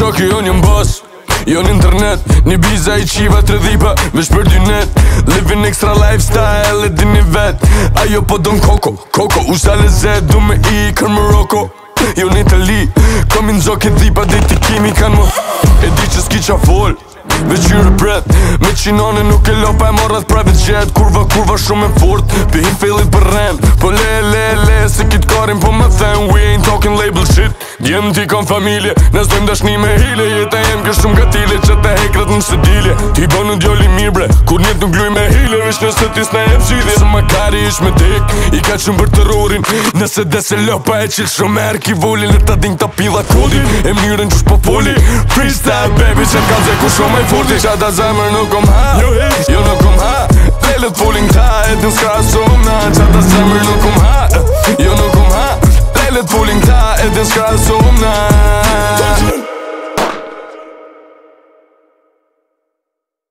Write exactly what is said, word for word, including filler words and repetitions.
shoki jo një mbos Jo në internet, një biza i qiva tre dhipa Vesh për dy net Living extra lifestyle e dini vet Ajo po don koko, koko U sa lezet, du me i kër Morocco Jo në Itali Kom i nxok e dhipa dhe ti kimi kan mo E di që s'ki qa fol Veç qyre bret Me qinone nuk e lopa e morrat private jet Kurva kurva shumë e fort Pi hi fillit për ren Po le le le Se kit karin po më them We ain't talking label shit Djem ti kam familje Nes dojmë dashni me hile Jeta jem kë shumë gatile Që te hekrat në së dilje Ti bo në djoli mirë bre Kur njet nuk luj me hile Vish nëse tis në e pëzidhje Se ma kari ish me dik I ka qëmë për terrorin Nëse dese lopa e qil shumë er Ki volin e ta din ta pila kodin E mnyren qush po foli Freestyle baby që t'kam ze ku shumë e furti Qata zemër nuk kom ha Jo nuk kom ha Lelet folin ta e t'në s'ka shumë na Qata zemër nuk kom ha Jo nuk kom ha Lelet folin ta e t'në s'ka shumë na